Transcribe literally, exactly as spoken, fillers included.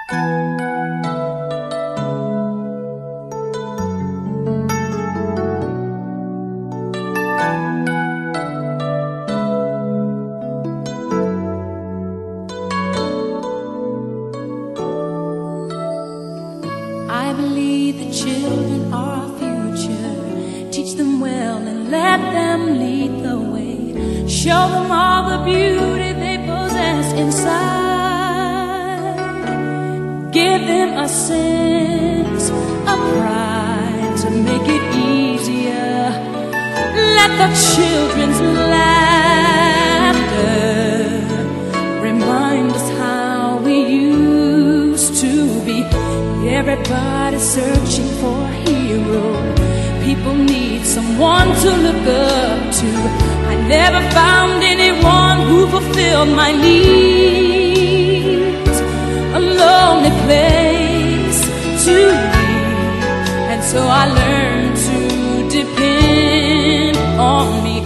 I believe the children are our future. Teach them well and let them lead the way. Show them all the beauty they possess inside. Give them a sense of pride to make it easier. Let the children's laughter remind us how we used to be. Everybody's searching for a hero. People need someone to look up to. I never found anyone who fulfilled my needs. A lonely place to be, and so I learned to depend on me.